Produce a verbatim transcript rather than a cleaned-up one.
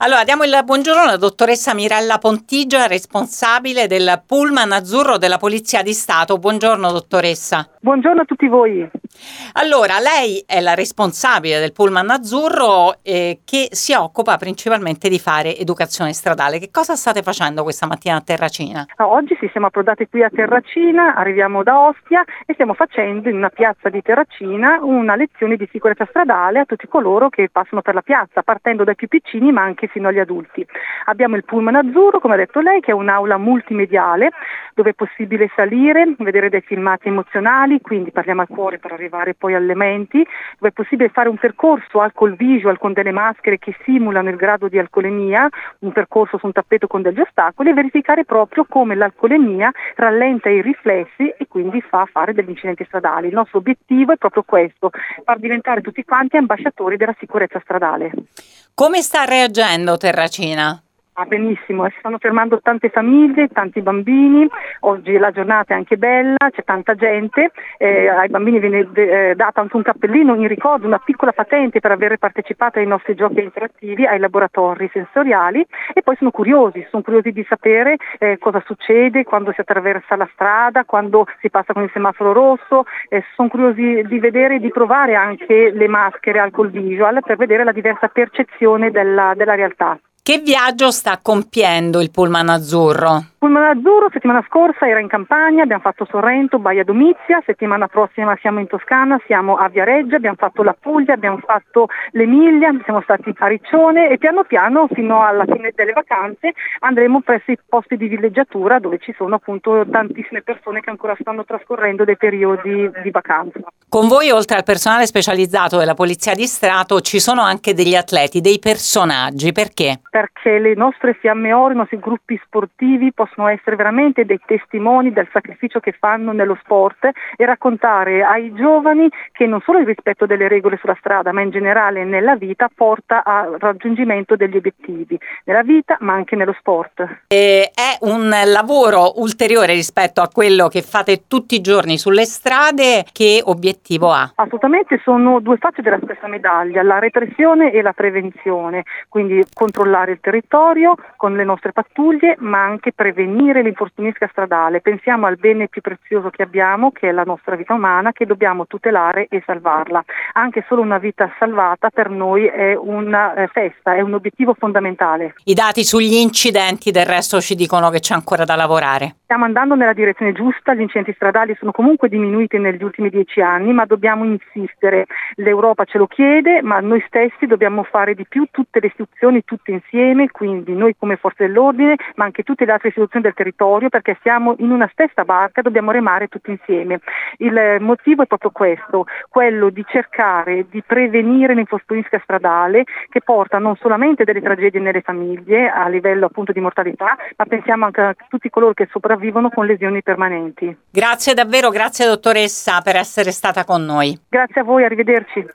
Allora, diamo il buongiorno alla dottoressa Mirella Pontigia, responsabile del Pullman Azzurro della Polizia di Stato. Buongiorno dottoressa. Buongiorno a tutti voi. Allora, lei è la responsabile del Pullman Azzurro eh, che si occupa principalmente di fare educazione stradale. Che cosa state facendo questa mattina a Terracina? Oggi ci siamo approdati qui a Terracina, arriviamo da Ostia e stiamo facendo in una piazza di Terracina una lezione di sicurezza stradale a tutti coloro che passano per la piazza, partendo dai più piccini ma anche fino agli adulti. Abbiamo il Pullman Azzurro, come ha detto lei, che è un'aula multimediale dove è possibile salire, vedere dei filmati emozionali, quindi parliamo al cuore per arrivare poi alle menti, dove è possibile fare un percorso alcol visual con delle maschere che simulano il grado di alcolemia, un percorso su un tappeto con degli ostacoli e verificare proprio come l'alcolemia rallenta i riflessi e quindi fa fare degli incidenti stradali. Il nostro obiettivo è proprio questo, far diventare tutti quanti ambasciatori della sicurezza stradale. Come sta reagendo Terracina? Ah, benissimo, si stanno fermando tante famiglie, tanti bambini, oggi la giornata è anche bella, c'è tanta gente, eh, ai bambini viene eh, dato anche un cappellino in ricordo, una piccola patente per aver partecipato ai nostri giochi interattivi, ai laboratori sensoriali e poi sono curiosi, sono curiosi di sapere eh, cosa succede quando si attraversa la strada, quando si passa con il semaforo rosso, eh, sono curiosi di vedere e di provare anche le maschere alcol visual per vedere la diversa percezione della, della realtà. Che viaggio sta compiendo il Pullman Azzurro? Il Pullman Azzurro settimana scorsa era in Campania, abbiamo fatto Sorrento, Baia Domizia, settimana prossima siamo in Toscana, siamo a Viareggio, abbiamo fatto la Puglia, abbiamo fatto l'Emilia, siamo stati a Riccione e piano piano fino alla fine delle vacanze andremo presso i posti di villeggiatura dove ci sono appunto tantissime persone che ancora stanno trascorrendo dei periodi di vacanza. Con voi, oltre al personale specializzato della Polizia di Stato, ci sono anche degli atleti, dei personaggi, perché? Perché le nostre fiamme oro, i nostri gruppi sportivi possono essere veramente dei testimoni del sacrificio che fanno nello sport e raccontare ai giovani che non solo il rispetto delle regole sulla strada, ma in generale nella vita porta al raggiungimento degli obiettivi, nella vita ma anche nello sport. E è un lavoro ulteriore rispetto a quello che fate tutti i giorni sulle strade. Che obiettivo ha? Assolutamente, sono due facce della stessa medaglia, la repressione e la prevenzione, quindi controllare il territorio con le nostre pattuglie, ma anche prevenire l'infortunistica stradale. Pensiamo al bene più prezioso che abbiamo, che è la nostra vita umana, che dobbiamo tutelare e salvarla. Anche solo una vita salvata per noi è una eh, festa, è un obiettivo fondamentale. I dati sugli incidenti del resto ci dicono che c'è ancora da lavorare. Stiamo andando nella direzione giusta, gli incidenti stradali sono comunque diminuiti negli ultimi dieci anni, ma dobbiamo insistere. L'Europa ce lo chiede, ma noi stessi dobbiamo fare di più, tutte le istituzioni, tutte insieme, quindi noi come forze dell'ordine, ma anche tutte le altre istituzioni del territorio, perché siamo in una stessa barca, dobbiamo remare tutti insieme. Il motivo è proprio questo, quello di cercare di prevenire l'infortunistica stradale che porta non solamente delle tragedie nelle famiglie a livello appunto di mortalità, ma pensiamo anche a tutti coloro che sopravvivono con lesioni permanenti. Grazie davvero, grazie dottoressa per essere stata con noi. Grazie a voi, arrivederci.